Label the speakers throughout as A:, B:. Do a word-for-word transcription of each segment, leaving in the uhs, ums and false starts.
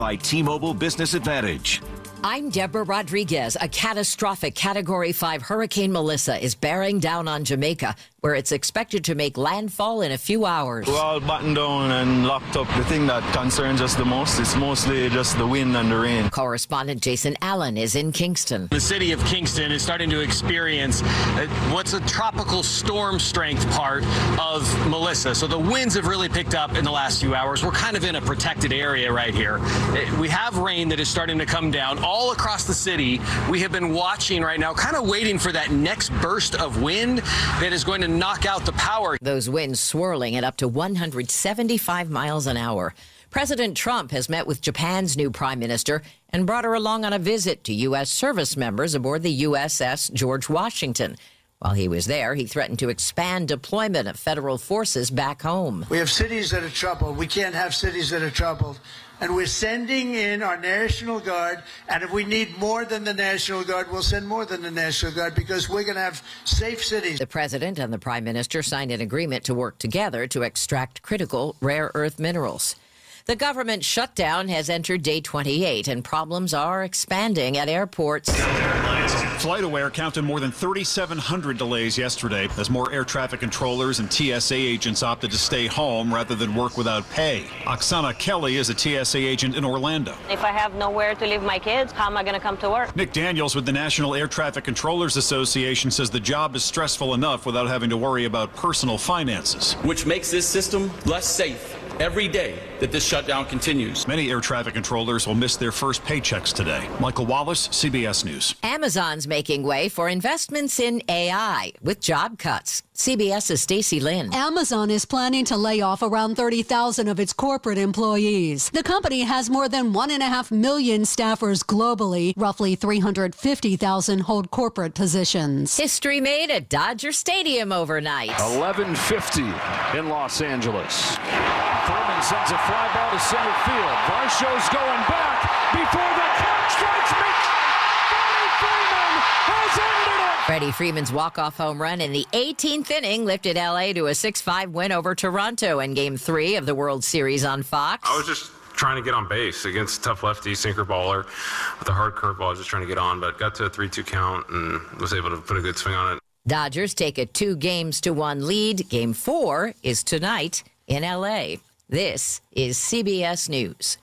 A: By T-Mobile Business Advantage.
B: I'm Deborah Rodriguez. A catastrophic Category five Hurricane Melissa is bearing down on Jamaica, where it's expected to make landfall in a few hours.
C: We're all buttoned down and locked up. The thing that concerns us the most is mostly just the wind and the rain.
B: Correspondent Jason Allen is in Kingston.
D: The city of Kingston is starting to experience what's a tropical storm strength part of Melissa. So the winds have really picked up in the last few hours. We're kind of in a protected area right here. We have rain that is starting to come down all across the city. We have been watching right now, kind of waiting for that next burst of wind that is going to knock out the power.
B: Those winds swirling at up to one hundred seventy-five miles an hour. President Trump has met with Japan's new prime minister and brought her along on a visit to U S service members aboard the U S S George Washington. While he was there, he threatened to expand deployment of federal forces back home.
E: We have cities that are troubled. We can't have cities that are troubled. And we're sending in our National Guard. And if we need more than the National Guard, we'll send more than the National Guard because we're going to have safe cities.
B: The president and the prime minister signed an agreement to work together to extract critical rare earth minerals. The government shutdown has entered day twenty-eight, and problems are expanding at airports.
F: FlightAware counted more than thirty-seven hundred delays yesterday as more air traffic controllers and T S A agents opted to stay home rather than work without pay. Oksana Kelly is a T S A agent in Orlando.
G: If I have nowhere to leave my kids, how am I going to come to work?
F: Nick Daniels with the National Air Traffic Controllers Association says the job is stressful enough without having to worry about personal finances.
H: Which makes this system less safe every day that this shutdown continues.
F: Many air traffic controllers will miss their first paychecks today. Michael Wallace, C B S News.
B: Amazon's making way for investments in A I with job cuts. CBS's Stacey Lynn.
I: Amazon is planning to lay off around thirty thousand of its corporate employees. The company has more than one and a half million staffers globally. Roughly three hundred fifty thousand hold corporate positions.
B: History made at Dodger Stadium overnight.
J: eleven fifty in Los Angeles. Thurman sends a fly ball to center field. Varsho's going back before the clock strikes me. Freddie Freeman has ended it.
B: Freddie Freeman's walk-off home run in the eighteenth inning lifted L A to a six five win over Toronto in Game three of the World Series on Fox.
K: I was just trying to get on base against a tough lefty, sinker baller with a hard curveball, just trying to get on, but got to a three two count and was able to put a good swing on it.
B: Dodgers take a two games to one lead. Game four is tonight in L A. This is C B S News.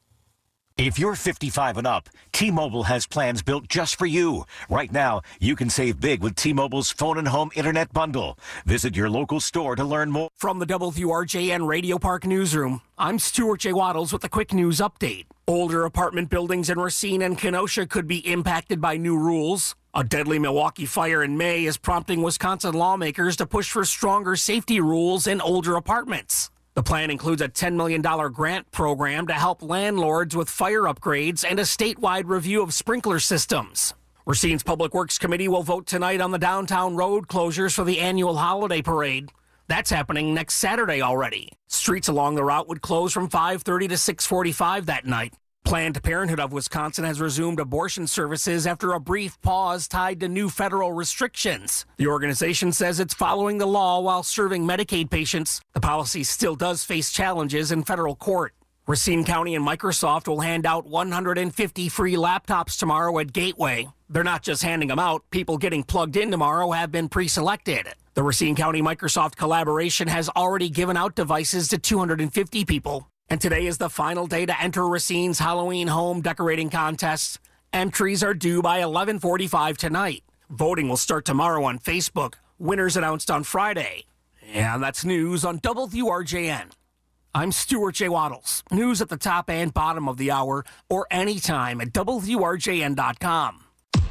A: If you're fifty-five and up, T-Mobile has plans built just for you. Right now, you can save big with T-Mobile's phone and home internet bundle. Visit your local store to learn more.
L: From the W R J N Radio Park Newsroom, I'm Stuart J. Waddles with a quick news update. Older apartment buildings in Racine and Kenosha could be impacted by new rules. A deadly Milwaukee fire in May is prompting Wisconsin lawmakers to push for stronger safety rules in older apartments. The plan includes a ten million dollars grant program to help landlords with fire upgrades and a statewide review of sprinkler systems. Racine's Public Works Committee will vote tonight on the downtown road closures for the annual holiday parade. That's happening next Saturday already. Streets along the route would close from five thirty to six forty-five that night. Planned Parenthood of Wisconsin has resumed abortion services after a brief pause tied to new federal restrictions. The organization says it's following the law while serving Medicaid patients. The policy still does face challenges in federal court. Racine County and Microsoft will hand out one hundred fifty free laptops tomorrow at Gateway. They're not just handing them out. People getting plugged in tomorrow have been pre-selected. The Racine County Microsoft collaboration has already given out devices to two hundred fifty people. And today is the final day to enter Racine's Halloween home decorating contest. Entries are due by eleven forty-five tonight. Voting will start tomorrow on Facebook. Winners announced on Friday. And that's news on W R J N. I'm Stuart J. Waddles. News at the top and bottom of the hour or anytime at W R J N dot com.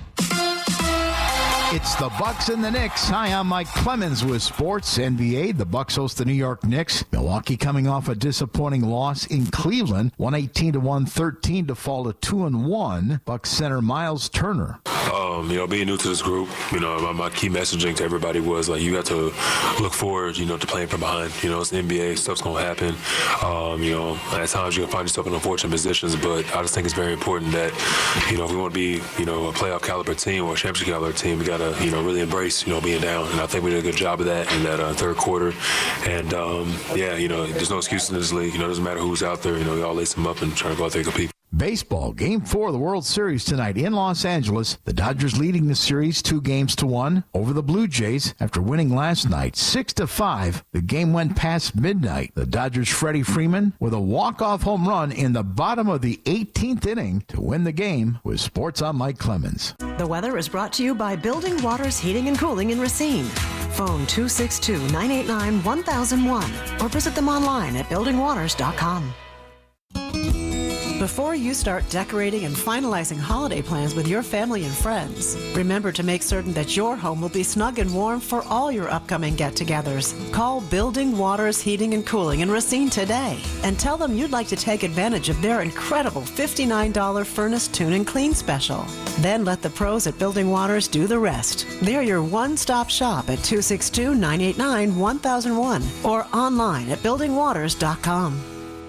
M: It's the Bucks and the Knicks. Hi, I'm Mike Clemens with Sports N B A. The Bucks host the New York Knicks. Milwaukee coming off a disappointing loss in Cleveland, one eighteen to one thirteen to fall to two and one. Bucks center Miles Turner.
N: Um, you know, being new to this group, you know, my, my key messaging to everybody was like, you got to look forward, you know, to playing from behind. You know, it's the N B A, stuff's gonna happen. Um, you know, at times you can find yourself in unfortunate positions, but I just think it's very important that, you know, if we want to be, you know, a playoff caliber team or a championship caliber team, we got to, you know, really embrace, you know, being down. And I think we did a good job of that in that uh, third quarter. And, um, yeah, you know, there's no excuses in this league. You know, it doesn't matter who's out there. You know, we all lace them up and try to go out there and compete.
M: Baseball, Game four of the World Series tonight in Los Angeles. The Dodgers leading the series two games to one over the Blue Jays after winning last night six to five. The game went past midnight. The Dodgers' Freddie Freeman with a walk-off home run in the bottom of the eighteenth inning to win the game. With Sports, I'm Mike Clemens.
O: The weather is brought to you by Building Waters Heating and Cooling in Racine. Phone two six two, nine eight nine, one thousand one or visit them online at building waters dot com. Before you start decorating and finalizing holiday plans with your family and friends, remember to make certain that your home will be snug and warm for all your upcoming get-togethers. Call Building Waters Heating and Cooling in Racine today and tell them you'd like to take advantage of their incredible fifty-nine dollars Furnace Tune and Clean special. Then let the pros at Building Waters do the rest. They're your one-stop shop at two six two, nine eight nine, one thousand one or online at building waters dot com.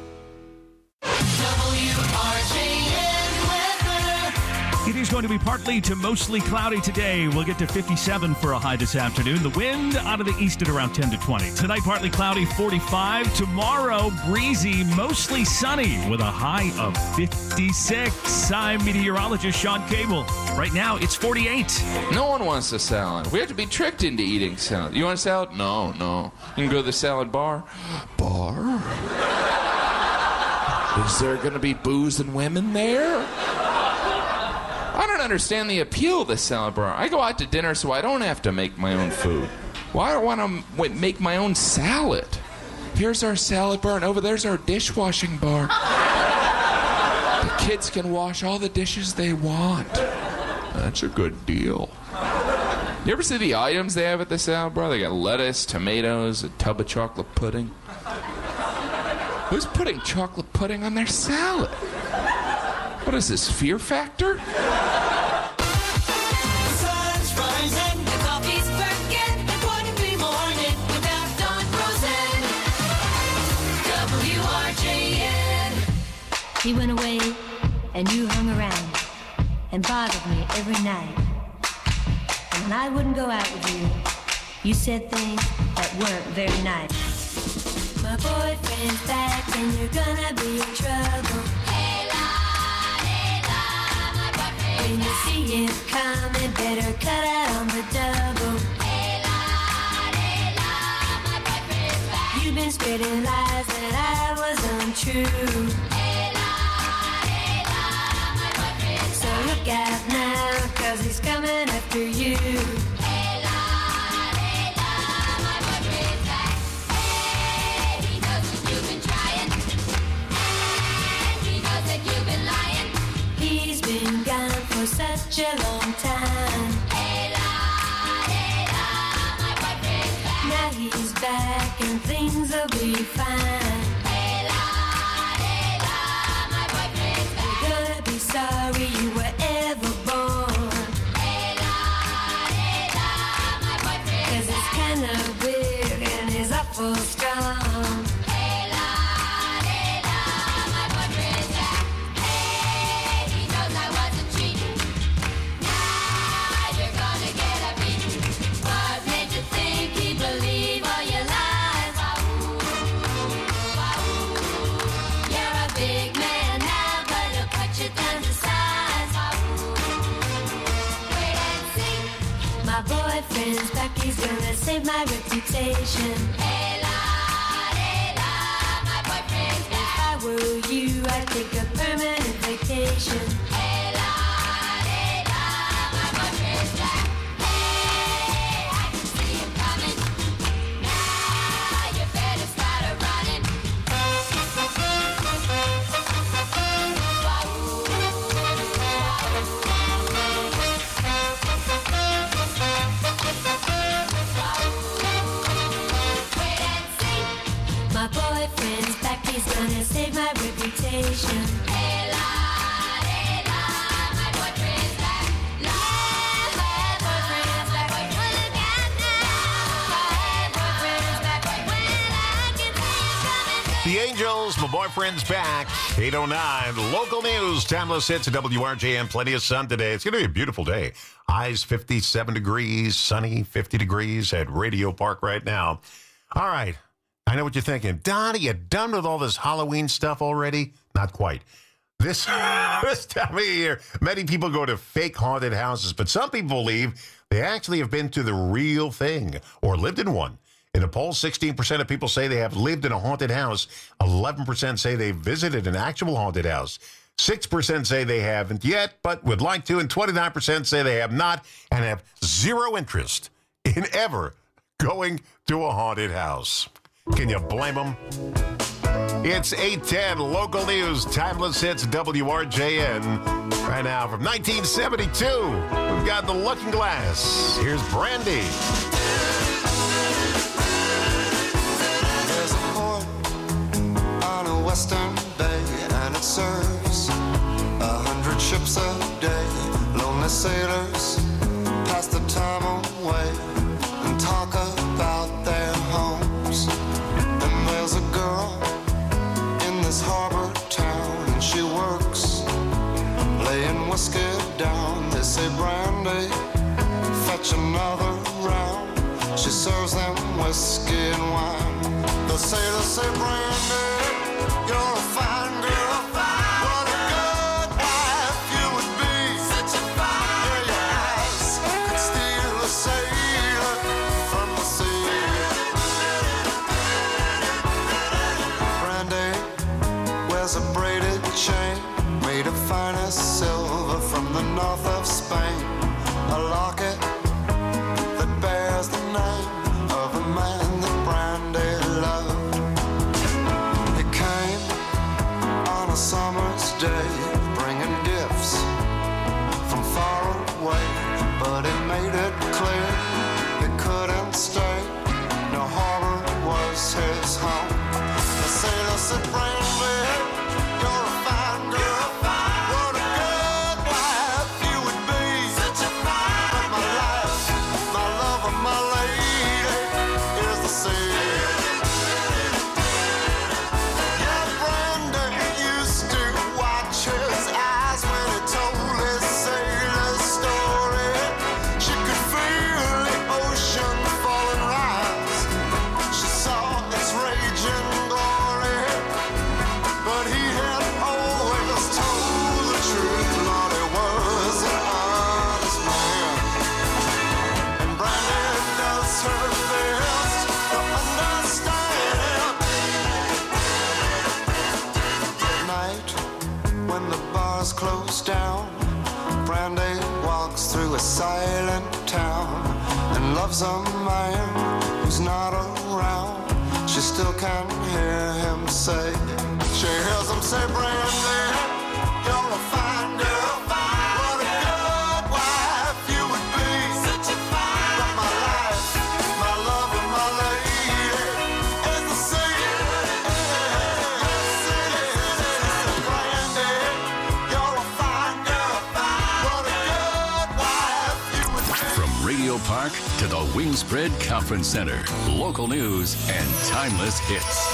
P: It is going to be partly to mostly cloudy today. We'll get to fifty-seven for a high this afternoon. The wind out of the east at around ten to twenty. Tonight, partly cloudy, forty-five. Tomorrow, breezy, mostly sunny with a high of fifty-six. I'm meteorologist Sean Cable. Right now, it's forty-eight.
Q: No one wants a salad. We have to be tricked into eating salad. You want a salad? No, no. You can go to the salad bar. Bar? Is there going to be booze and women there? I don't understand the appeal of the salad bar. I go out to dinner so I don't have to make my own food. Why do I want to make my own salad? Here's our salad bar, and over there's our dishwashing bar. The kids can wash all the dishes they want. That's a good deal. You ever see the items they have at the salad bar? They got lettuce, tomatoes, a tub of chocolate pudding. Who's putting chocolate pudding on their salad? What is this, Fear Factor?
R: The sun's rising, the coffee's perking, it wouldn't be morning without Don Rosen. W R J N.
S: He went away, and you hung around and bothered me every night. And when I wouldn't go out with you, you said things that weren't very nice.
R: My boyfriend's back, and you're gonna be in trouble. Hey la, hey la, my boyfriend's when you back. See him coming, better cut out on the double. Hey la, hey la, my boyfriend's back. You've been spreading lies that I was untrue. Hey la, hey la, my boyfriend's so back. Look out now, cause he's coming after you. Hey la, hey la, my boyfriend's back. Hey, he knows that you've been trying. And he knows that you've been lying. He's been gone for such a long time. Hey la, hey la, my boyfriend's back. Now he's back and things will be fine. Hey la, hey la, my boyfriend's back. You're gonna be sorry you were ever born. Hey la, hey la, my boyfriend's cause it's kinda big and he's awful strong. Hey la, hey la, my boyfriend's back. Hey, he knows I wasn't cheating. Now you're gonna get a beating. What made you think he believed all your lies? You're a big man now, but he'll cut you down to size. Wait and see. My boyfriend's back, he's gonna save my reputation. Hey la, hey la, my boyfriend's back. If I were you, I'd take a permanent vacation. Hey la, hey la, my boyfriend's back. Hey, I can see him coming. Now you better start a running. Wait and see. My boyfriend's back, he's gonna save my reputation. Hey la, hey la, my boyfriend's back. La, my boyfriend's back. Look out now. My boyfriend's back. When I can see him coming.
A: The Angels, my boyfriend's back. eight oh nine, local news. Timeless hits at W R J M. Plenty of sun today. It's going to be a beautiful day. Highs fifty-seven degrees, sunny fifty degrees at Radio Park right now. All right. I know what you're thinking. Don, are you done with all this Halloween stuff already? Not quite. This, this time of year, many people go to fake haunted houses, but some people believe they actually have been to the real thing or lived in one. In a poll, sixteen percent of people say they have lived in a haunted house. eleven percent say they visited an actual haunted house. six percent say they haven't yet, but would like to, and twenty-nine percent say they have not and have zero interest in ever going to a haunted house. Can you blame them? It's eight ten, local news, timeless hits, W R J N. Right now from nineteen seventy-two, we've got The Looking Glass. Here's Brandy.
T: There's a port on a western bay, and it serves a hundred ships a day. Lonely sailors pass the time away and talk about their homes. And there's a girl in this harbor town, and she works laying whiskey down. They say, Brandy, fetch another round. She serves them whiskey and wine. The sailors say, Brandy, you're a fine girl. What a good wife you would be. Such a fine yeah, your eyes could steal a sailor from the sea. Brandy wears a braided chain made of finest silver from the north of Spain. A locket that bears the name of a man that Brandy loved. He came on a summer's day, bringing gifts from far away, but he made it clear he couldn't stay. No harbor was his home. The sailor said, Brandy, you're a fine girl. What a good wife you would be. Such a fine but my life, my love, and my lady is the sea. Yeah, Brandy used to watch his eyes when he told his sailor story. She could feel the ocean fall and rise. She saw its raging glory, but he had always told the truth. Lord, he was an honest man, and Brandy does her best to understand. At night, when the bars close down, Brandy walks through a silent town and loves a man who's not around. She still can hear him say, she hears him say, Brandy, you're a fine girl. What a good wife you would be. Such a fine but my life, my love, and my lady is the sea. Brandy, you're a fine girl. What a good wife you would be.
U: From Radio Park to the Wingspread Conference Center, local news and timeless hits.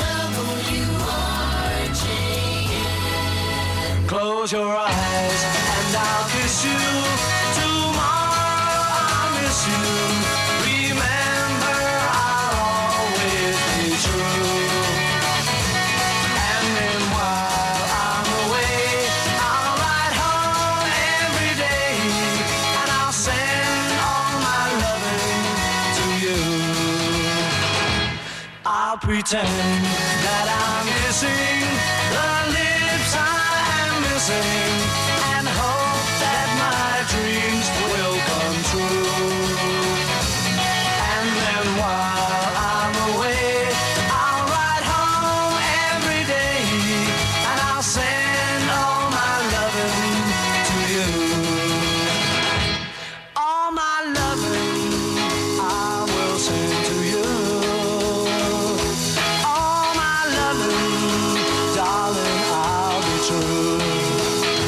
R: Close your eyes and I'll kiss you. Tomorrow I'll miss you. Remember, I'll always be true. And then while I'm away, I'll ride home every day, and I'll send all my loving to you. I'll pretend that I'm missing the lips I am missing, and hope that my dreams will come true. And then while I'm away, I'll ride home every day, and I'll send all my loving to you. All my loving I will send to you. All my loving, darling, I'll be true.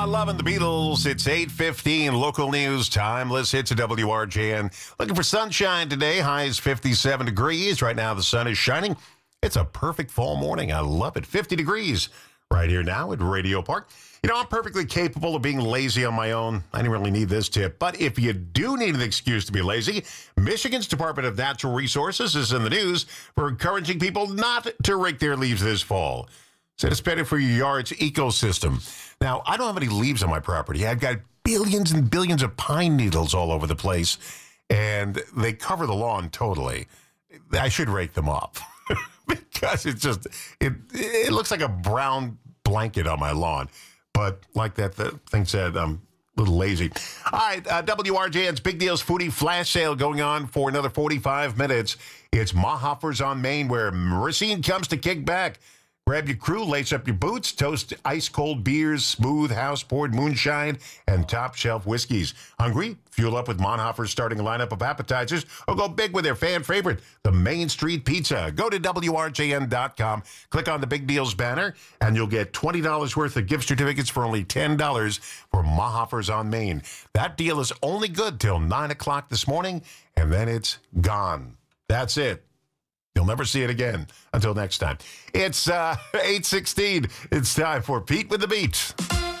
A: I'm loving the Beatles. It's eight fifteen, local news time. Let's hit to W R J N. Looking for sunshine today. High is fifty-seven degrees. Right now the sun is shining. It's a perfect fall morning. I love it. fifty degrees right here now at Radio Park. You know, I'm perfectly capable of being lazy on my own. I didn't really need this tip. But if you do need an excuse to be lazy, Michigan's Department of Natural Resources is in the news for encouraging people not to rake their leaves this fall. Said it's better for your yard's ecosystem. Now, I don't have any leaves on my property. I've got billions and billions of pine needles all over the place, and they cover the lawn totally. I should rake them up because it's just, it, it looks like a brown blanket on my lawn. But like that the thing said, I'm a little lazy. All right, uh, W R J N's Big Deals Foodie Flash Sale going on for another forty-five minutes. It's Mahoffers on Main, where Racine comes to kick back. Grab your crew, lace up your boots, toast ice-cold beers, smooth house-poured moonshine, and top-shelf whiskeys. Hungry? Fuel up with Monhofer's starting lineup of appetizers, or go big with their fan favorite, the Main Street Pizza. Go to W R J N dot com, click on the Big Deals banner, and you'll get twenty dollars worth of gift certificates for only ten dollars for Mahofer's on Main. That deal is only good till nine o'clock this morning, and then it's gone. That's it. You'll never see it again. Until next time. It's uh, eight sixteen. It's time for Pete with the Beat.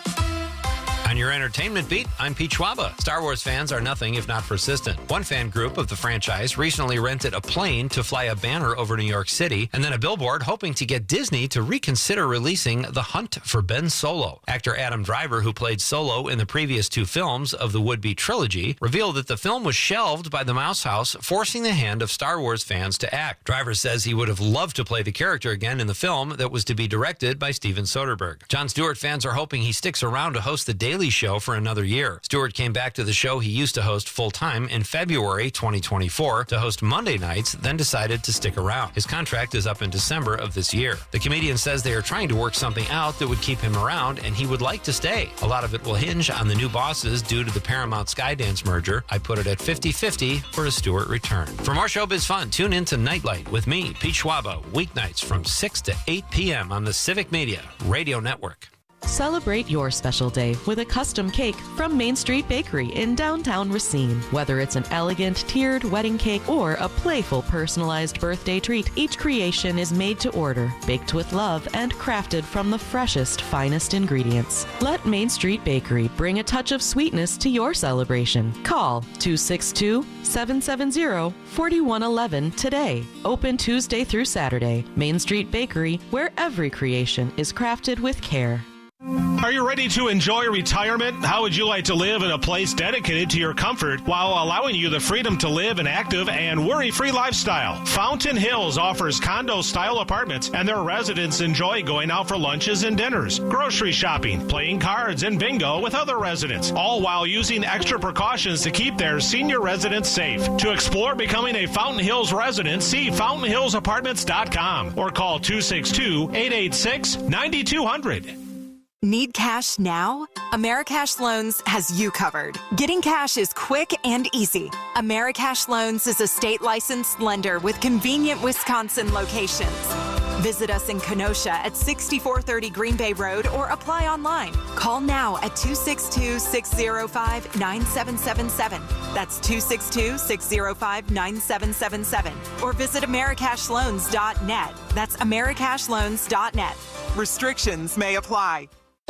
C: On your entertainment beat, I'm Pete Schwaba. Star Wars fans are nothing if not persistent. One fan group of the franchise recently rented a plane to fly a banner over New York City, and then a billboard hoping to get Disney to reconsider releasing The Hunt for Ben Solo. Actor Adam Driver, who played Solo in the previous two films of the would-be trilogy, revealed that the film was shelved by the Mouse House, forcing the hand of Star Wars fans to act. Driver says he would have loved to play the character again in the film that was to be directed by Steven Soderbergh. Jon Stewart fans are hoping he sticks around to host The Daily Show for another year. Stewart came back to the show he used to host full-time in February twenty twenty-four to host Monday nights, then decided to stick around. His contract is up in December of this year. The comedian says they are trying to work something out that would keep him around, and he would like to stay. A lot of it will hinge on the new bosses due to the Paramount Skydance merger. I put it at fifty-fifty for a Stewart return. For more showbiz fun, tune in to Nightlight with me, Pete Schwaba, weeknights from six to eight p.m. on the Civic Media Radio Network.
V: Celebrate your special day with a custom cake from Main Street Bakery in downtown Racine. Whether it's an elegant tiered wedding cake or a playful personalized birthday treat, each creation is made to order, baked with love, and crafted from the freshest, finest ingredients. Let Main Street Bakery bring a touch of sweetness to your celebration. Call two six two, seven seven zero, four one one one today. Open Tuesday through Saturday. Main Street Bakery, where every creation is crafted with care.
W: Are you ready to enjoy retirement? How would you like to live in a place dedicated to your comfort while allowing you the freedom to live an active and worry-free lifestyle? Fountain Hills offers condo-style apartments, and their residents enjoy going out for lunches and dinners, grocery shopping, playing cards, and bingo with other residents, all while using extra precautions to keep their senior residents safe. To explore becoming a Fountain Hills resident, see fountain hills apartments dot com or call two six two, eight eight six, nine two zero zero.
X: Need cash now? Americash Loans has you covered. Getting cash is quick and easy. Americash Loans is a state-licensed lender with convenient Wisconsin locations. Visit us in Kenosha at sixty-four thirty Green Bay Road or apply online. Call now at two six two, six zero five, nine seven seven seven. That's two six two, six zero five, nine seven seven seven. Or visit americash loans dot net. That's americash loans dot net. Restrictions may apply.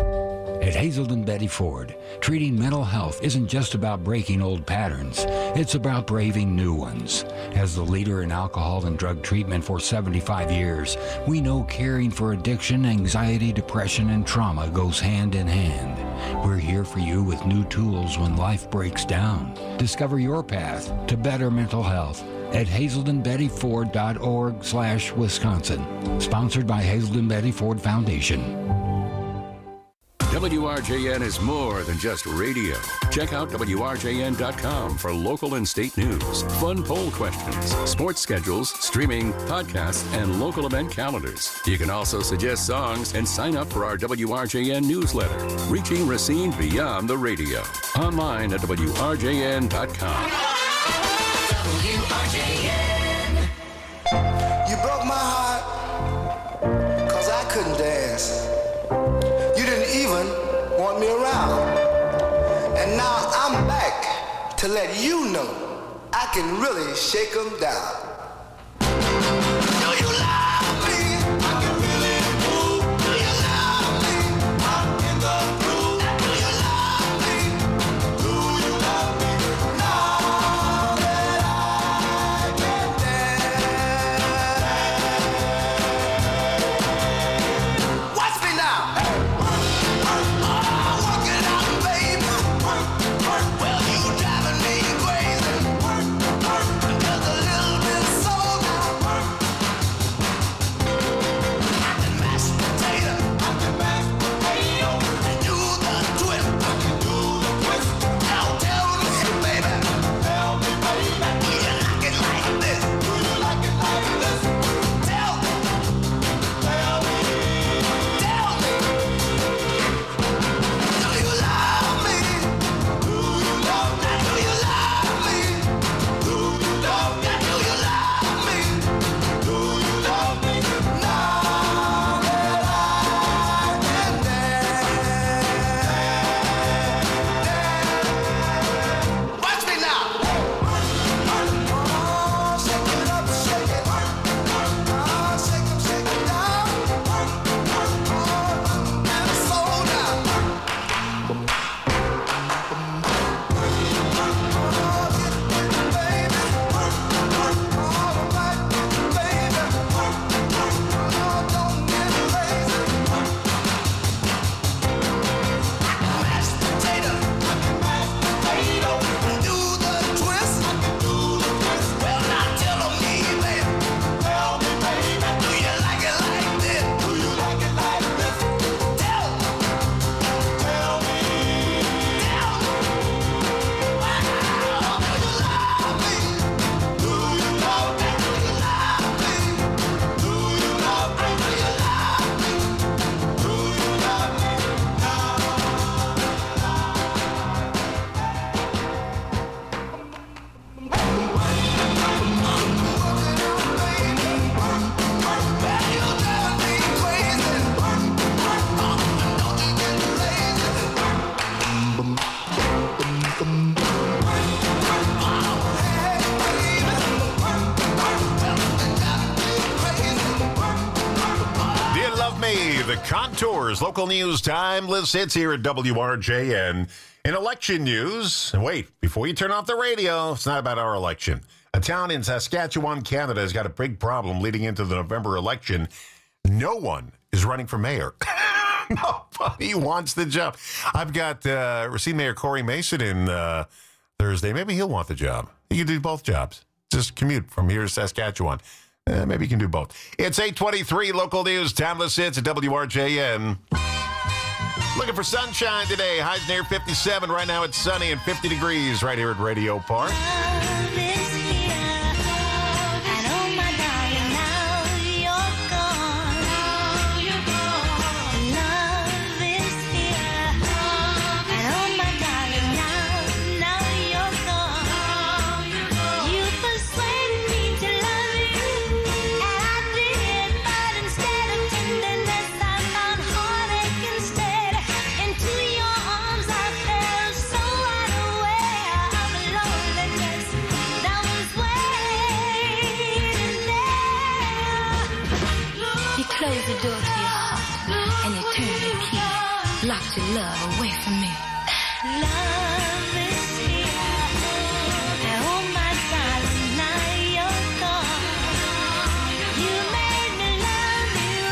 Y: At Hazelden Betty Ford, treating mental health isn't just about breaking old patterns. It's about braving new ones. As the leader in alcohol and drug treatment for seventy-five years, we know caring for addiction, anxiety, depression, and trauma goes hand in hand. We're here for you with new tools when life breaks down. Discover your path to better mental health at hazelden betty ford dot org slash Wisconsin. Sponsored by Hazelden Betty Ford Foundation.
U: W R J N is more than just radio. Check out W R J N dot com for local and state news, fun poll questions, sports schedules, streaming, podcasts, and local event calendars. You can also suggest songs and sign up for our W R J N newsletter, reaching Racine beyond the radio. Online at W R J N dot com.
T: W R J N. You broke my heart, cause I couldn't dance. You didn't even want me around.
D: to let you know I can really shake them down. Do you love me? I can really move. Do you love me? I'm in the groove. Do you love me? Do you love me? Now that I can dance. Watch me now. Oh, work it out, baby. Well, you driving me crazy. Just a little bit soul now. I can mash potato. I can mash potato. And do the twist. I can do the twist. Now tell me, baby. Tell me, baby. Do you like it like this? Do you like it like this? Tell me. Tell me. Tell me. Do you love me? Do you love me? Do you love me? Do you love me? Do you love me? Do you love me? Now that I can dance. Watch me now. Oh, shake it up, shake it. Oh, shake 'em, shake it down. Oh, and soul down.
A: Do you love me? The Contours, local news, timeless hits here at W R J N. In election news, and wait, before you turn off the radio, it's not about our election. A town in Saskatchewan, Canada has got a big problem leading into the November election. No one is running for mayor. Nobody wants the job. I've got uh, Racine Mayor Corey Mason in uh, Thursday. Maybe he'll want the job. He can do both jobs. Just commute from here to Saskatchewan. Uh, maybe you can do both. It's eight twenty-three, local news, timeless hits at W R J N. Looking for sunshine today. Highs near fifty-seven. Right now it's sunny and fifty degrees right here at Radio Park.
S: Close the door to your heart and you turn the key. Lock your love away from me. Love is here. And oh my darling, now you're gone. You made me love you.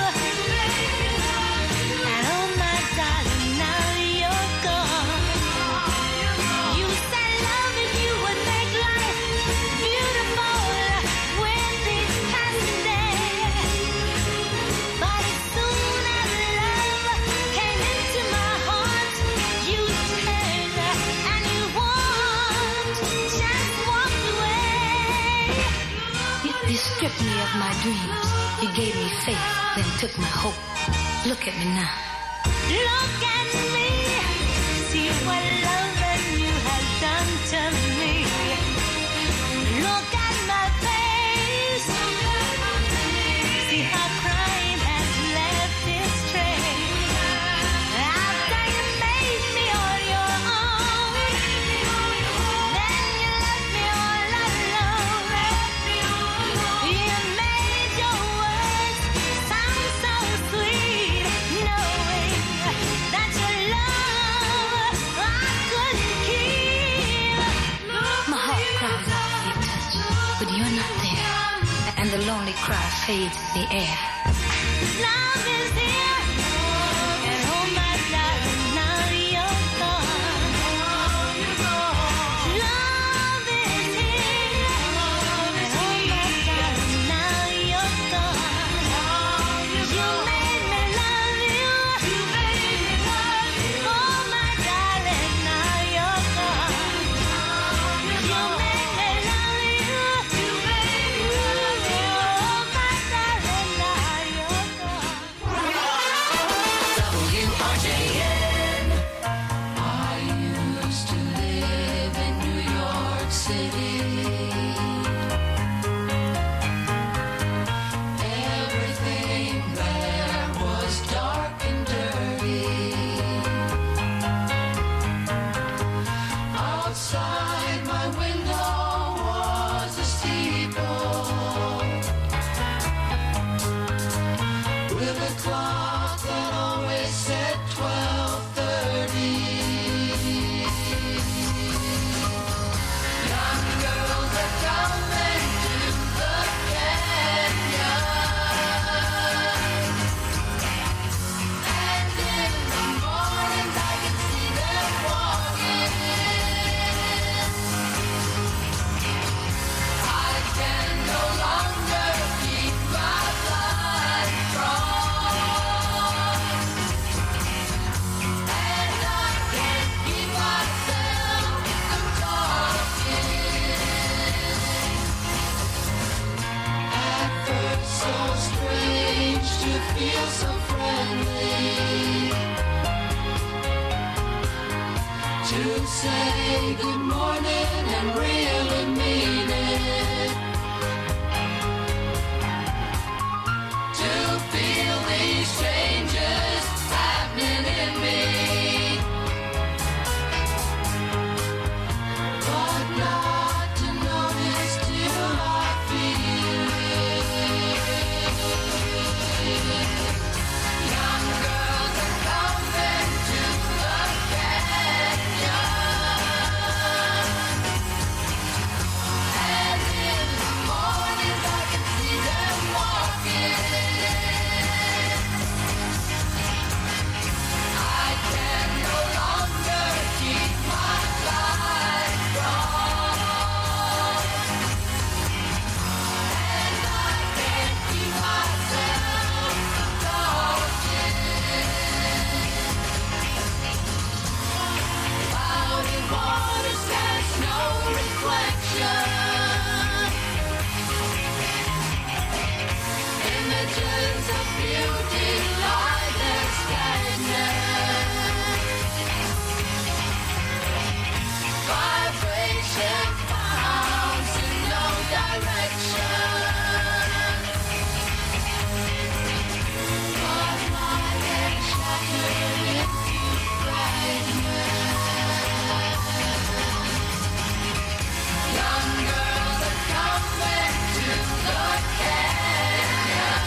S: And oh my darling, now you're gone. You said loving you would make life beautiful with each passing day. But as soon as love came into my heart, you turned and you walked, just walked away. You, you stripped me of my dreams. You gave me faith, then took my hope. Look at me now. Look at me. See what loving you has done to me. Look at my face. See how crime has left its trace. After you made me on your own, then and the lonely cry fades in the air. Love is here, and oh my darling, now you're gone. Love is here, and oh my darling, now you're gone. You made me love you, you made me love you. Oh my darling, now you're gone. You made me love you, you made me love you. Oh my darling, now you're gone.
R: W R J N. I used to live in New York City. Everything there was dark and dirty. Outside my window was a steeple with a clock that always said twelve thirty. Young girls are coming to the canyon, and in the mornings I can see them walking. I can no longer keep my blood drawn, and I can't keep myself from talking. At first, so strange to feel so friendly, to say good morning and really mean it, to feel these changes happening in me, but not to notice till I feel it. Young girls are coming to the canyon, and in the mornings I can see them walking. I can no longer keep my blood drawn, and I can't keep myself from talking. Cloudy waters cast no reflection. Images of beauty lie there stagnant. Vibration bounds in no direction. But my head shattered into fragments. Young girls are coming to the canyon,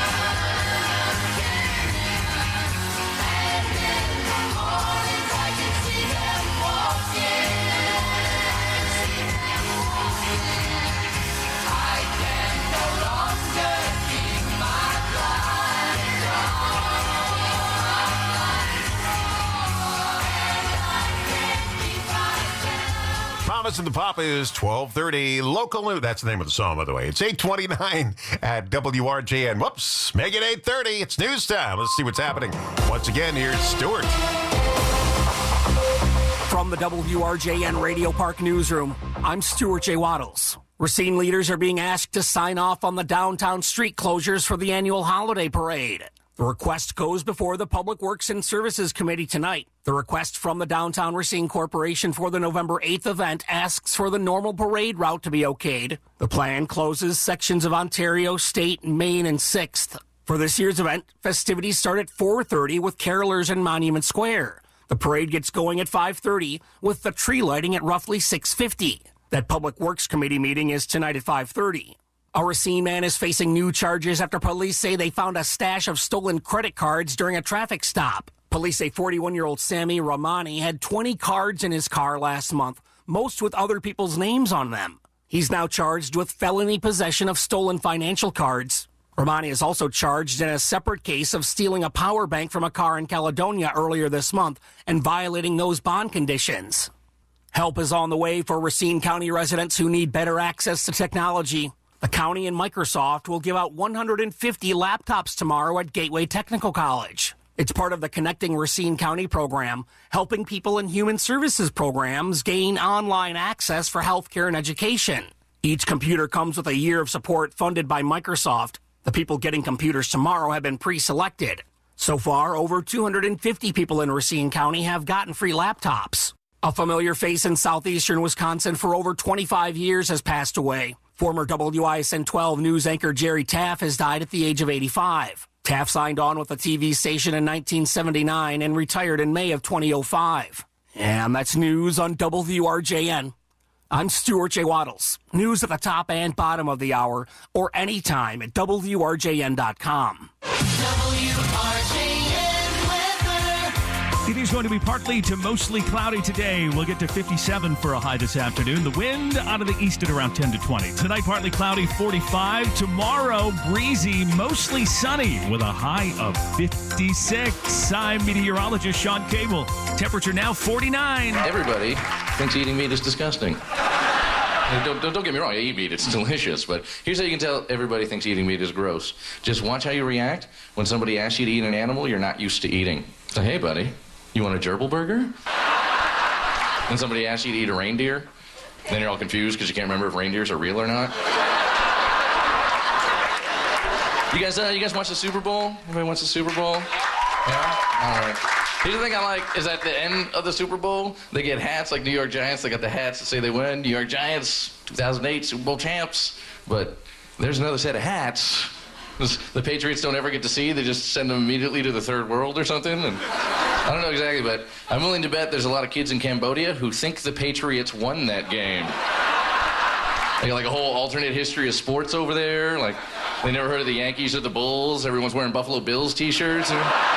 R: and in the mornings I can see them walking. I can no longer keep my blood
A: Promise and the Pop is twelve thirty. Local news. That's the name of the song, by the way. It's eight twenty-nine at W R J N. Whoops. Make it eight thirty. It's news time. Let's see what's happening. Once again, here's Stuart.
L: From the W R J N Radio Park Newsroom, I'm Stuart J. Waddles. Racine leaders are being asked to sign off on the downtown street closures for the annual holiday parade. The request goes before the Public Works and Services Committee tonight. The request from the Downtown Racine Corporation for the November eighth event asks for the normal parade route to be okayed. The plan closes sections of Ontario, State, Main, and sixth. For this year's event, festivities start at four thirty with carolers in Monument Square. The parade gets going at five thirty with the tree lighting at roughly six fifty. That Public Works Committee meeting is tonight at five thirty. A Racine man is facing new charges after police say they found a stash of stolen credit cards during a traffic stop. Police say forty-one-year-old Sammy Ramani had twenty cards in his car last month, most with other people's names on them. He's now charged with felony possession of stolen financial cards. Romani is also charged in a separate case of stealing a power bank from a car in Caledonia earlier this month and violating those bond conditions. Help is on the way for Racine County residents who need better access to technology. The county and Microsoft will give out one hundred fifty laptops tomorrow at Gateway Technical College. It's part of the Connecting Racine County program, helping people in human services programs gain online access for healthcare and education. Each computer comes with a year of support funded by Microsoft. The people getting computers tomorrow have been pre-selected. So far, over two hundred fifty people in Racine County have gotten free laptops. A familiar face in southeastern Wisconsin for over twenty-five years has passed away. Former W I S N twelve news anchor Jerry Taff has died at the age of eighty-five. Taff signed on with the T V station in nineteen seventy-nine and retired in May of two thousand five. And that's news on W R J N. I'm Stuart J. Waddles. News at the top and bottom of the hour, or anytime at W R J N dot com.
R: W R J N weather.
P: It is going to be partly to mostly cloudy today. We'll get to fifty-seven for a high this afternoon. The wind out of the east at around ten to twenty. Tonight, partly cloudy, forty-five. Tomorrow, breezy, mostly sunny with a high of fifty-six. I'm meteorologist Sean Cable. Temperature now forty-nine.
E: Everybody thinks eating meat is disgusting. Don't, don't, don't get me wrong, I eat meat, it's delicious, but here's how you can tell everybody thinks eating meat is gross. Just watch how you react when somebody asks you to eat an animal you're not used to eating. So, hey, buddy, you want a gerbil burger? Then somebody asks you to eat a reindeer, then you're all confused because you can't remember if reindeers are real or not. You guys, uh, you guys watch the Super Bowl? Everybody watch the Super Bowl? Yeah? All right. Here's the thing I like, is at the end of the Super Bowl, they get hats like New York Giants. They got the hats that say they win. New York Giants, two thousand eight Super Bowl champs. But there's another set of hats the Patriots don't ever get to see. They just send them immediately to the third world or something. And I don't know exactly, but I'm willing to bet there's a lot of kids in Cambodia who think the Patriots won that game. They got like a whole alternate history of sports over there. Like, they never heard of the Yankees or the Bulls. Everyone's wearing Buffalo Bills t-shirts.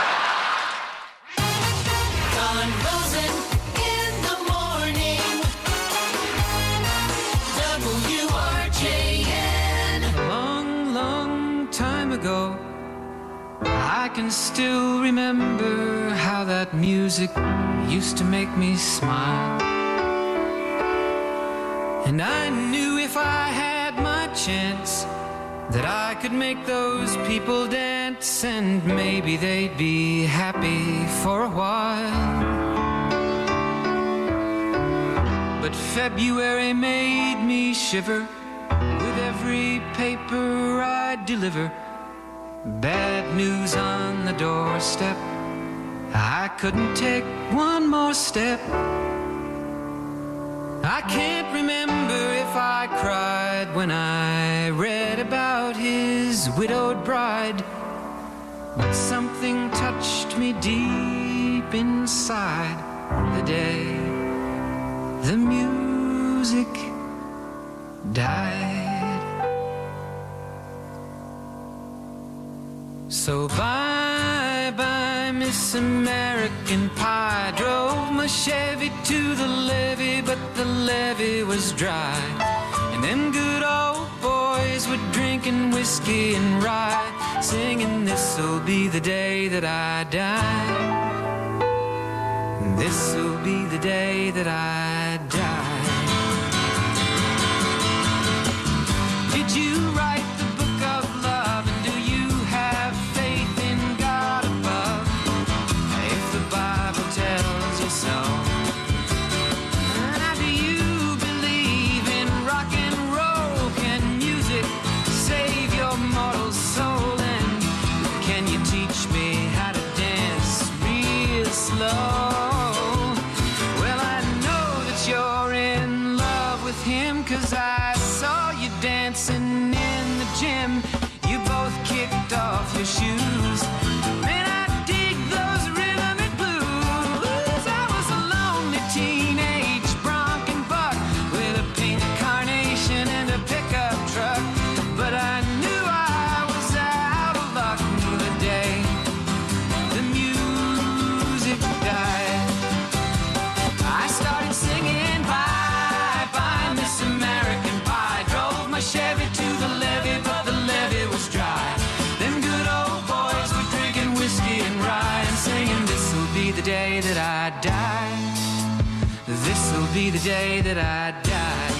F: Ago, I can still remember how that music used to make me smile. And I knew if I had my chance that I could make those people dance, and maybe they'd be happy for a while. But February made me shiver with every paper I deliver. Bad news on the doorstep. I couldn't take one more step. I can't remember if I cried when I read about his widowed bride, but something touched me deep inside the day the music died. So bye-bye, Miss American Pie. Drove my Chevy to the levee, but the levee was dry. And them good old boys were drinking whiskey and rye, singing, this'll be the day that I die. This'll be the day that I die. Did you write the book of love, and do you have faith in God above? If the Bible tells you so. Now, do you believe in rock and roll? Can music save your mortal soul? And can you teach me how to dance real slow? Well, I know that you're in love with him, 'cause I saw you dancing in the day that I die. This'll be the day that I die.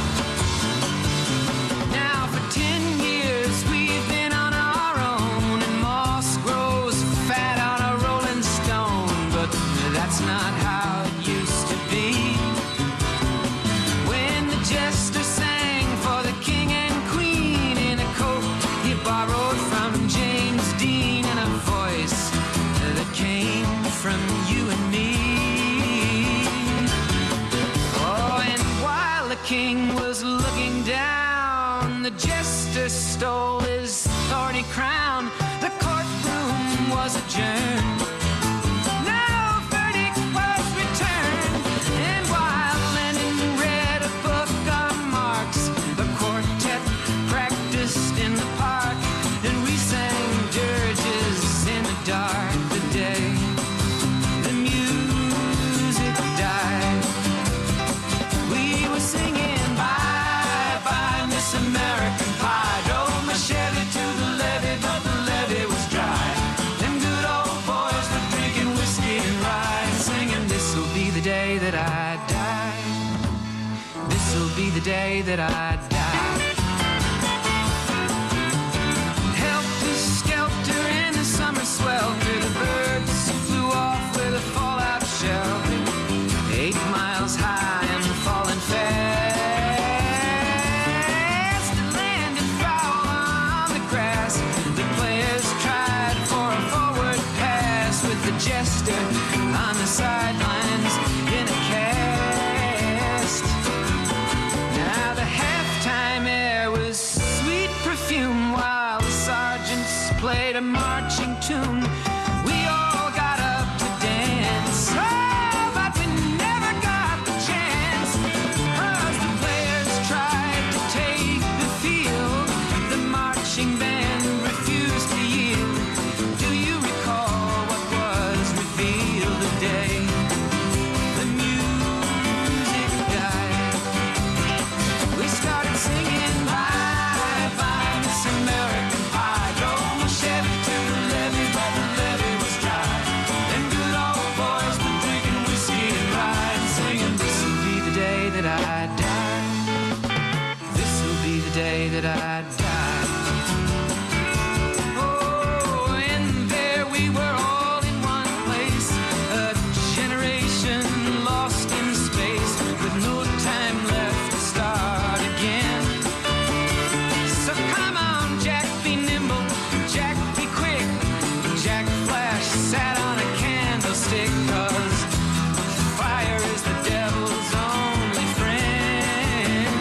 F: Now for ten years we've been on our own, and moss grows fat on a rolling stone, but that's not how it used to be. When the jester sang for the king and queen in a coat he borrowed from James Dean, and a voice that came from you and me. Oh, and while the king was looking down, the jester stole his thorny crown. The courtroom was adjourned. No verdict was returned. And while Lenin read a book on Marx, the quartet practiced in the park, and we sang dirges in the dark. The day the music died, we were singing bye bye Miss American Pie. Drove my Chevy to the levee, but the levee was dry. Them good old boys were drinking whiskey and rye, singing this'll be the day that I die. This'll be the day that I die. Helter skelter in the summer swelter, the birds flew off with a fallout shelter. Eight miles high and falling fast, it landed foul on the grass. The players tried for a forward pass, with the jester on the sidelines in a cast. Now the halftime air was sweet perfume, while the sergeants played a marching tune. We all got up to dance, oh, but we never got the chance, 'cause the players tried to take the field. The marching band refused to yield. Do you recall what was revealed the day the music died? We started singing bye bye Miss American Pie. Drove my Chevy to the levee, but the levee was dry. Them good old boys were drinking whiskey and rye, and singing this'll be the day that I die. This'll be the day that I die. Oh, and there we were all in one place, a generation lost in space, with no time left to start again. So come on, Jack, be nimble, Jack, be quick. Jack Flash sat on a candlestick, 'cause fire is the devil's only friend.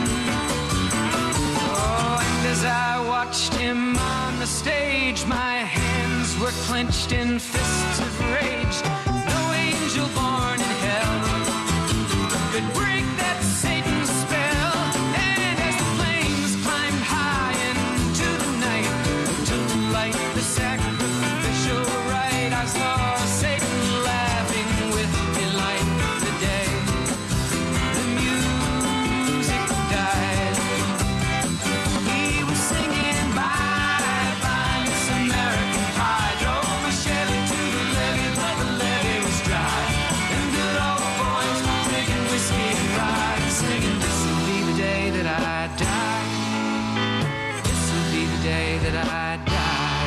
F: Oh, and as I watched him on the stage, my hands were clenched in fists of rage. No angel born in hell could break that Satan spell. And as the flames climbed high into the night to light the sacrificial rite, I saw Satan laughing with delight. The day the music died, he was singing bye bye Miss American Pie. Drove my Chevy to the levee, but the levee was dry. Them good old boys were drinking whiskey and rye, singing this'll be the day that I die. This'll be the day that I die.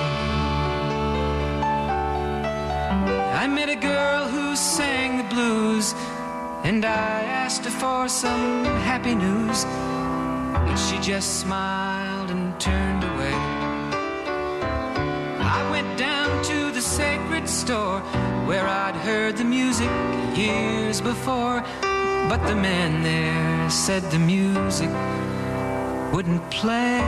F: I met a girl who sang the blues, and I asked her for some happy news, but she just smiled and turned away. I went down to the sacred store where I'd heard the music years before, but the man there said the music wouldn't play.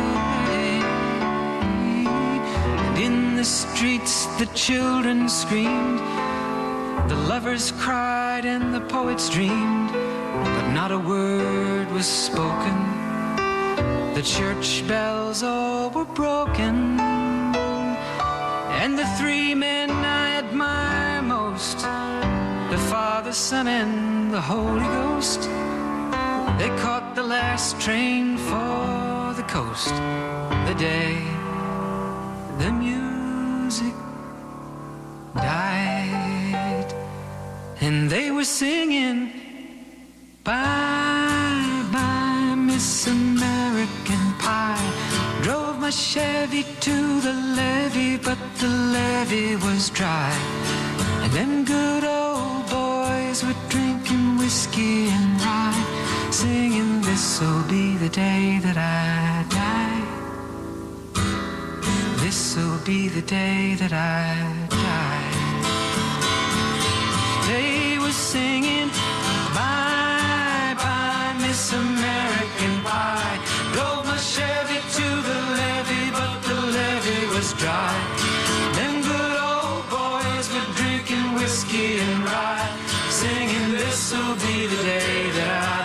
F: And in the streets the children screamed, the lovers cried, and the poets dreamed, but not a word was spoken. The church bells all were broken, and the three men I admire most, the Father, Son, and the Holy Ghost, they caught the last train for the coast. The day the music died. and they were singing, bye, bye, Miss American Pie. Drove my Chevy to the levee, but the levee was dry. And them good old boys were drinking whiskey and rye, singing, this'll be the day that I die. This'll be the day that I die. They were singing, bye, bye, Miss American Pie. Drove my Chevy to the levee, but the levee was dry. Them good old boys were drinking whiskey and rye, singing, this'll be the day that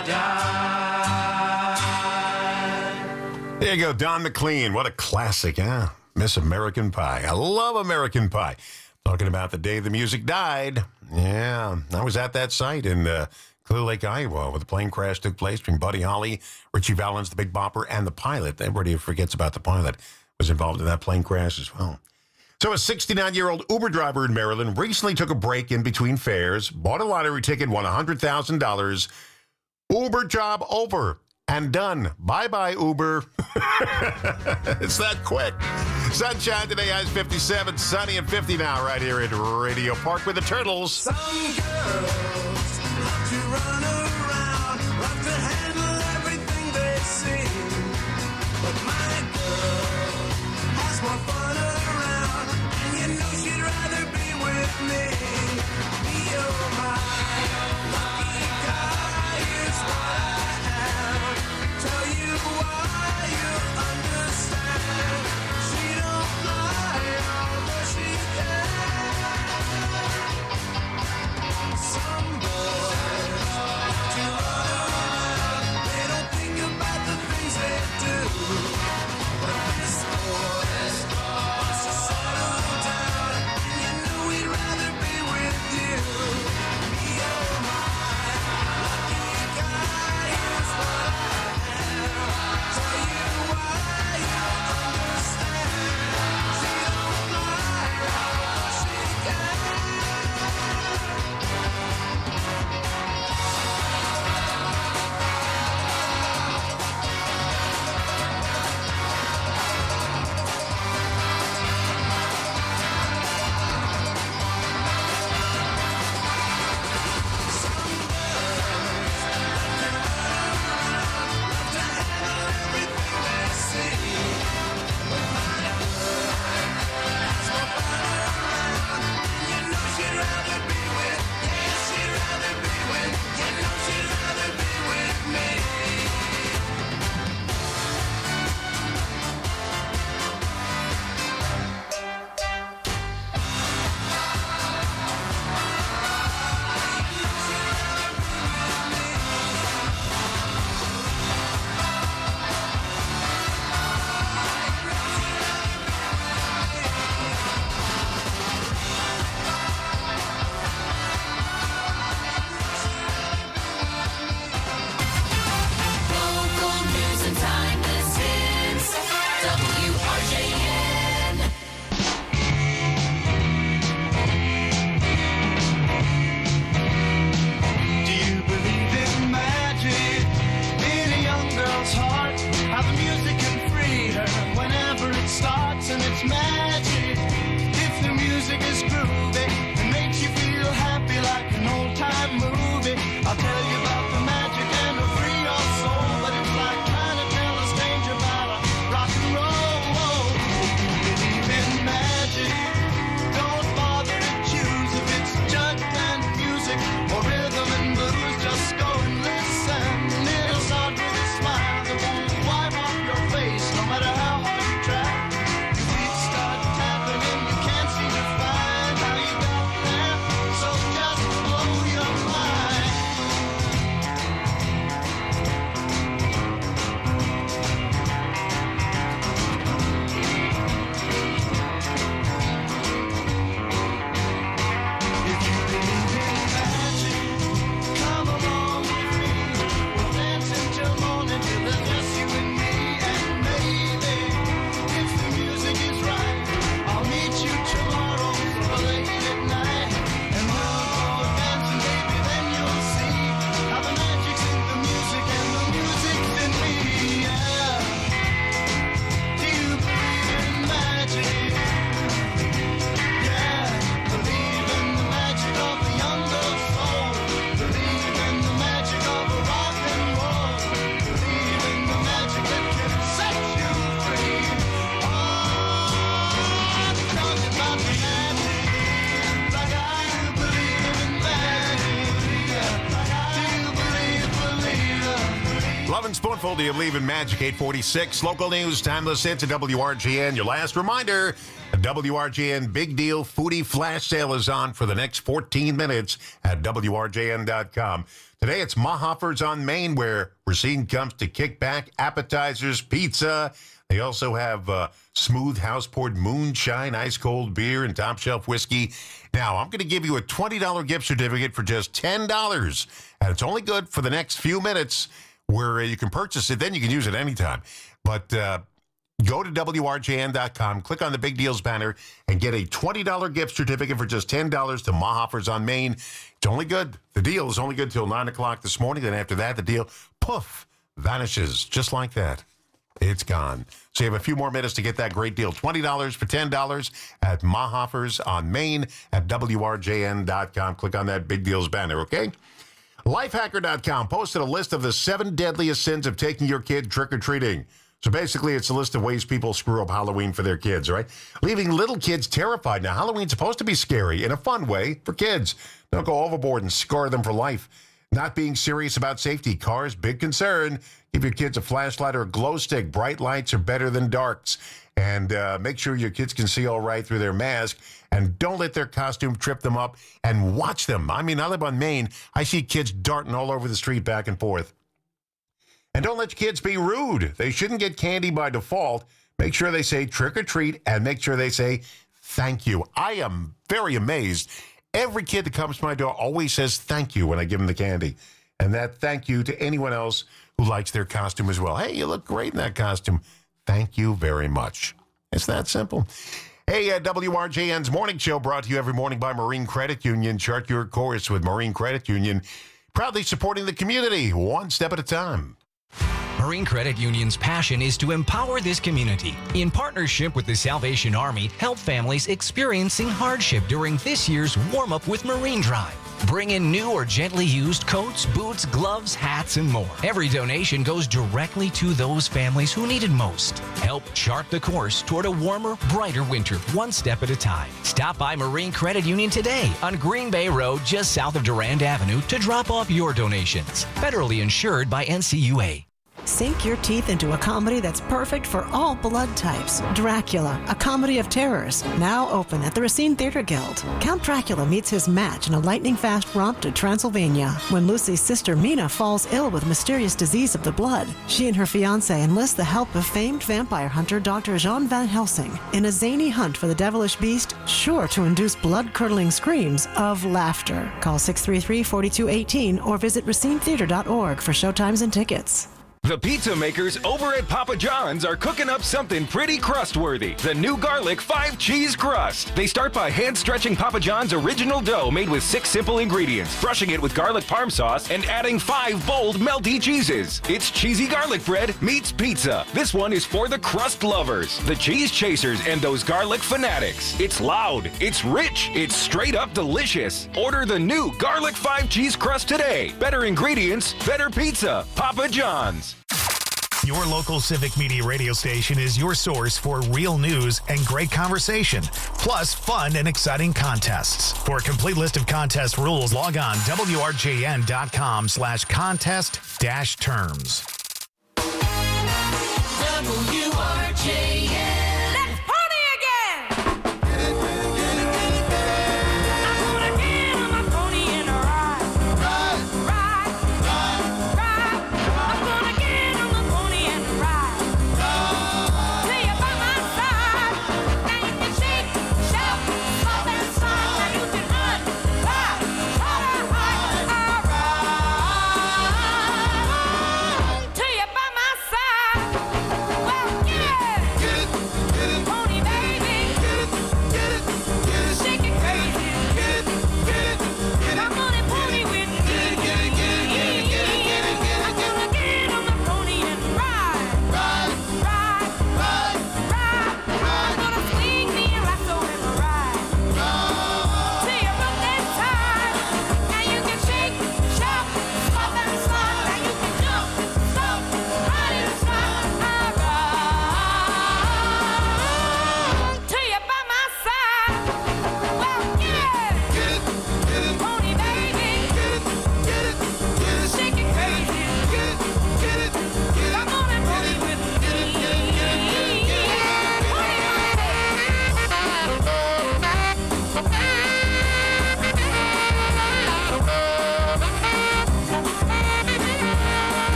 F: I die.
A: There you go, Don McLean. What a classic, huh? Miss American Pie. I love American Pie. Talking about the day the music died. Yeah, I was at that site in uh, Clear Lake, Iowa, where the plane crash took place between Buddy Holly, Richie Valens, the Big Bopper, and the pilot. Everybody forgets about the pilot. Was involved in that plane crash as well. So a sixty-nine-year-old Uber driver in Maryland recently took a break in between fares, bought a lottery ticket, won one hundred thousand dollars. Uber job over and done. Bye-bye, Uber. It's that quick. Sunshine today, highs fifty-seven, sunny and fifty now right here at Radio Park with the Turtles.
D: Some girls love to run around, love to handle everything they see. But my girl has more fun around, and you know she'd rather be with me. You're my lucky guy is what I am. Tell you why you understand. She don't lie, although she can. Some boys
A: Lovin' Spoonful, do you believe in magic? eight forty-six, local news, timeless hits at W R G N. Your last reminder, the W R G N Big Deal Foodie Flash Sale is on for the next fourteen minutes at W R J N dot com. Today, it's Mahoffers on Main, where Racine comes to kick back appetizers, pizza. They also have uh, smooth house-poured moonshine, ice-cold beer, and top-shelf whiskey. Now, I'm going to give you a twenty dollars gift certificate for just ten dollars, and it's only good for the next few minutes, where uh, you can purchase it. Then you can use it anytime. But uh, go to W R J N dot com, click on the Big Deals banner, and get a twenty dollars gift certificate for just ten dollars to Mahoffers on Main. It's only good. The deal is only good till nine o'clock this morning. Then after that, the deal, poof, vanishes just like that. It's gone. So you have a few more minutes to get that great deal. twenty dollars for ten dollars at Mahoffers on Main at W R J N dot com. Click on that Big Deals banner, okay? Lifehacker dot com posted a list of the seven deadliest sins of taking your kid trick-or-treating. So basically, it's a list of ways people screw up Halloween for their kids, right? Leaving little kids terrified. Now, Halloween's supposed to be scary in a fun way for kids. Don't go overboard and scar them for life. Not being serious about safety. Cars, big concern. Give your kids a flashlight or a glow stick. Bright lights are better than darks. And uh, make sure your kids can see all right through their mask. And don't let their costume trip them up. And watch them. I mean, I live on Main. I see kids darting all over the street back and forth. And don't let your kids be rude. They shouldn't get candy by default. Make sure they say trick or treat, and make sure they say thank you. I am very amazed. Every kid that comes to my door always says thank you when I give them the candy. And that thank you to anyone else who likes their costume as well. Hey, you look great in that costume. Thank you very much. It's that simple. Hey, uh, W R J N's Morning Show brought to you every morning by Marine Credit Union. Chart your course with Marine Credit Union. Proudly supporting the community, one step at a time.
G: Marine Credit Union's passion is to empower this community. In partnership with the Salvation Army, help families experiencing hardship during this year's Warm Up with Marine Drive. Bring in new or gently used coats, boots, gloves, hats, and more. Every donation goes directly to those families who need it most. Help chart the course toward a warmer, brighter winter, one step at a time. Stop by Marine Credit Union today on Green Bay Road, just south of Durand Avenue, to drop off your donations. Federally insured by N C U A.
O: Sink your teeth into a comedy that's perfect for all blood types. Dracula, a comedy of terrors, now open at the Racine Theater Guild. Count Dracula meets his match in a lightning-fast romp to Transylvania. When Lucy's sister Mina falls ill with mysterious disease of the blood, she and her fiancé enlist the help of famed vampire hunter Doctor Jean Van Helsing in a zany hunt for the devilish beast, sure to induce blood-curdling screams of laughter. Call six three three, four two one eight or visit racine theater dot org for showtimes and tickets.
H: The pizza makers over at Papa John's are cooking up something pretty crustworthy. The new garlic five cheese crust. They start by hand stretching Papa John's original dough made with six simple ingredients, brushing it with garlic parm sauce, and adding five bold melty cheeses. It's cheesy garlic bread meets pizza. This one is for the crust lovers, the cheese chasers, and those garlic fanatics. It's loud, it's rich, it's straight up delicious. Order the new garlic five cheese crust today. Better ingredients, better pizza. Papa John's.
I: Your local Civic Media radio station is your source for real news and great conversation, plus fun and exciting contests. For a complete list of contest rules, log on W R J N dot com slash contest dash terms.
R: W R J N. Let's party again! I'm gonna get on my pony and ride. Ride, ride, ride, ride. I'm gonna get on my pony and ride. Ride. Till you're by my side. Now you can shake, shout, pop and slide. Now you can run, ride, ride, ride, ride, ride. Till you're by my side. Well, yeah.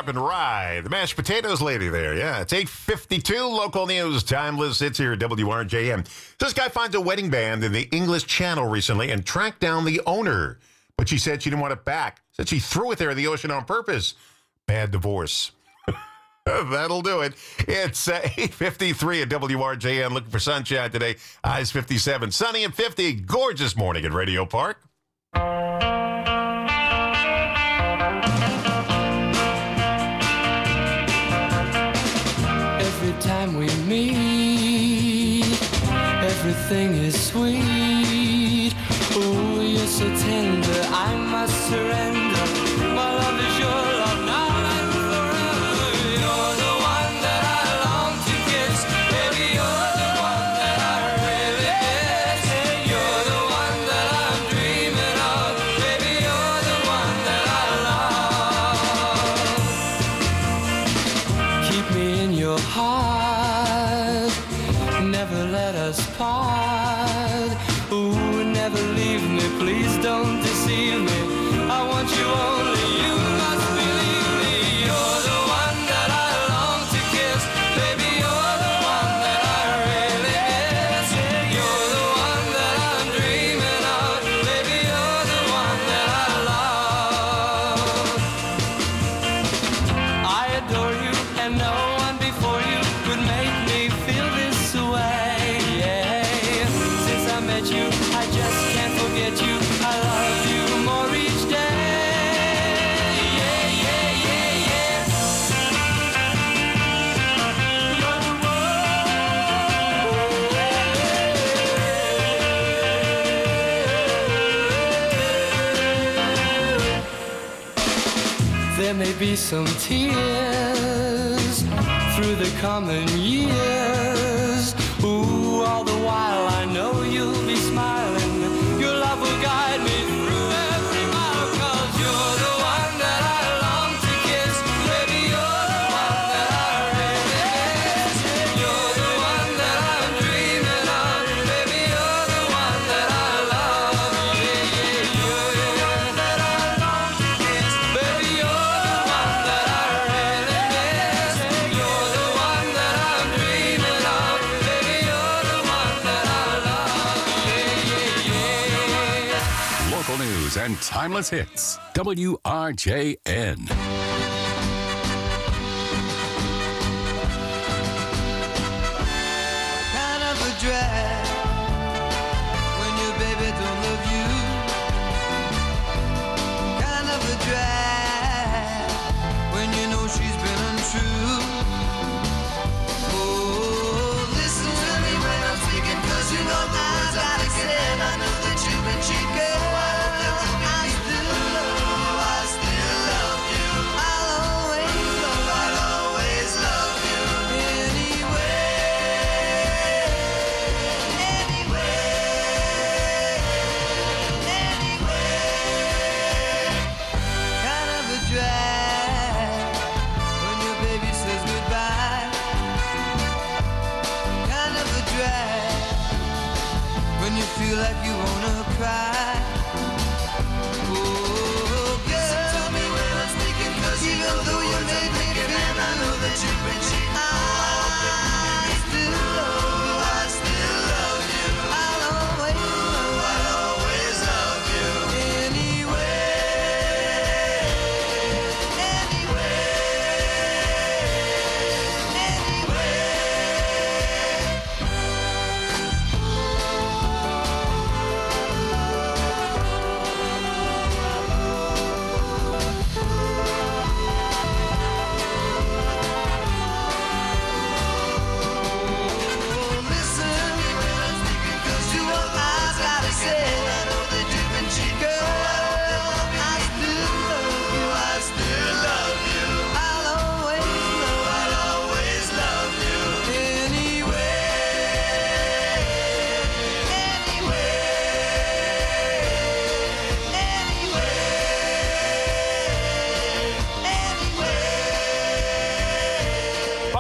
A: Barb and Rye, the mashed potatoes lady there. Yeah, it's eight fifty-two, local news, timeless. It's here at W R J M. This guy finds a wedding band in the English Channel recently and tracked down the owner. But she said she didn't want it back. Said she threw it there in the ocean on purpose. Bad divorce. That'll do it. It's uh, eight fifty-three at W R J M. Looking for sunshine today. Highs fifty-seven. Sunny and fifty. Gorgeous morning at Radio Park.
F: Every time we meet, everything is sweet. Oh, you're so tender, I must surrender. My love is your love now and forever. You're the one that I long to kiss. Baby, you're the one that I really miss. You're the one that I'm dreaming of. Baby, you're the one that I love. Keep me in your heart, never let us part. Ooh, never leave me, please don't deceive me. I want you only, you must believe me. You're the one that I long to kiss. Baby, you're the one that I really miss. You're the one that I'm dreaming of. Baby, you're the one that I love. I adore you, and no one before you could make me feel this way. Yeah. Since I met you, I just can't forget you. I love you more each day. Yeah, yeah, yeah, yeah. There may be some tears through the coming years. Ooh, all the while I know you'll be smiling. Your love will guide me through every mile. 'Cause you're the one that I long to kiss. Baby, you're the one that I really miss. You're the one that I'm dreaming of. Baby, you're the one that I love. Yeah, yeah, you're the one that I long to kiss. Baby, you're the one that I really miss. You're the one that I'm dreaming of. Baby, you're the one that I love. Yeah, yeah, yeah.
U: Local news and timeless hits. W R J N.
F: Kind of a drag when your baby don't love you. Kind of a drag when you know she's been untrue. Oh, listen to me when I'm speaking, 'cause you know the words I'm thinking, and I know that you've been cheating. Girl, I still love you. I still love you. I'll always love you. I'll always love you. Anyway, anyway, anyway. Kind of a drag when your baby says goodbye. Kind of a drag when you feel like you wanna cry. Oh, girl, tell me when I'm speaking, 'cause even though you made me feel, and I know that you've been cheating. I still love you. I still love you. I'll always love you. I'll always love you. Anyway, anyway, anyway.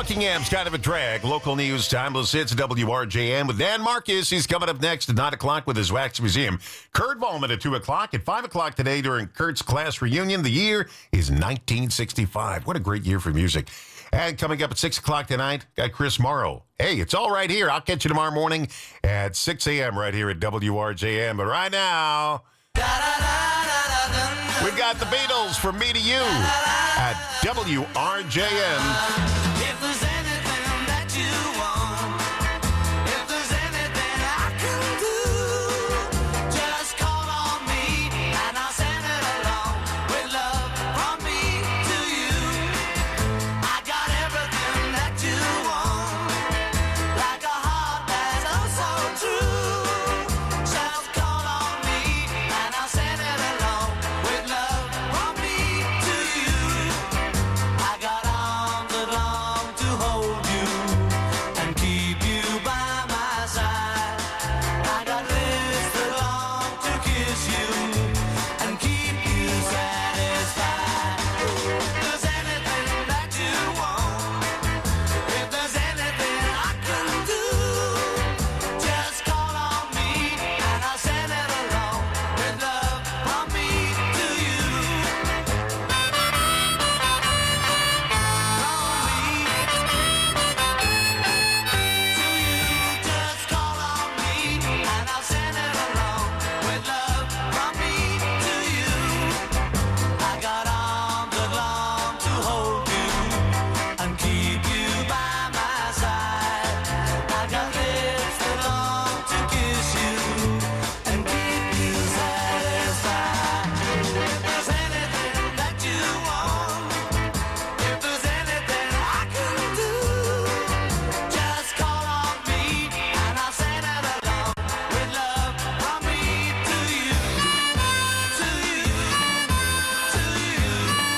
A: Buckingham's kind of a drag. Local news, timeless hits, W R J M with Dan Marcus. He's coming up next at nine o'clock with his Wax Museum. Kurt Volman at two o'clock. At five o'clock today during Kurt's class reunion. The year is nineteen sixty-five. What a great year for music. And coming up at six o'clock tonight, got Chris Morrow. Hey, it's all right here. I'll catch you tomorrow morning at six a.m. right here at W R J M. But right now, we got the Beatles from Me to You at W R J M.
D: If there's anything that you want, if there's anything I can do, just call on me and I'll send it along with love from me to you. I got everything that you want, like a heart that's oh so true. Just call on me and I'll send it along with love from me to you. I got arms that long to hold you and keep you by my side. I got lips that long to kiss you and keep you satisfied. If there's anything that you want, if there's anything I can do, just call on me and I'll send it along with love from me to you. Just call on me and I'll send it along with love from me to you. I got arms that long to hold you and keep you by my side. I got lips that long to kiss you and keep you satisfied. If there's anything that you want, if there's anything I can do, just call on me and I'll send it along with love from me to you, to you, to you,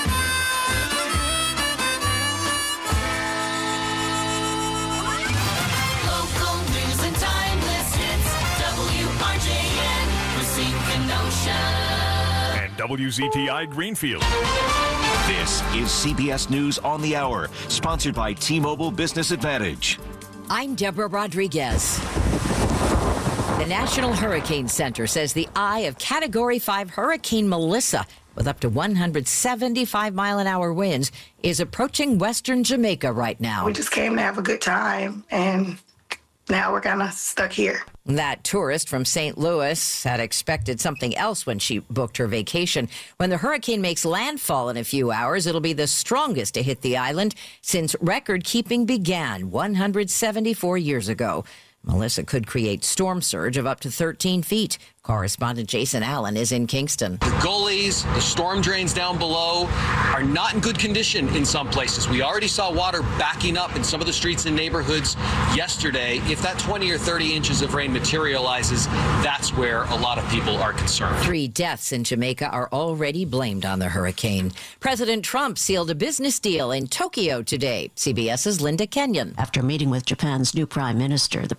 R: Local news and timeless hits. W R J N, Racine, Kenosha.
B: And W Z T I Greenfield.
J: This is C B S News on the Hour, sponsored by T-Mobile Business Advantage.
K: I'm Deborah Rodriguez. The National Hurricane Center says the eye of Category five Hurricane Melissa, with up to one hundred seventy-five mile an hour winds, is approaching western Jamaica right now.
M: We just came to have a good time, and now we're kind of stuck here.
K: That tourist from Saint Louis had expected something else when she booked her vacation. When the hurricane makes landfall in a few hours, it'll be the strongest to hit the island since record keeping began one hundred seventy-four years ago. Melissa could create storm surge of up to thirteen feet. Correspondent Jason Allen is in Kingston.
N: The gullies, the storm drains down below are not in good condition in some places. We already saw water backing up in some of the streets and neighborhoods yesterday. If that twenty or thirty inches of rain materializes, that's where a lot of people are concerned.
K: Three deaths in Jamaica are already blamed on the hurricane. President Trump sealed a business deal in Tokyo today. CBS's Linda Kenyon.
Z: After meeting with Japan's new prime minister, the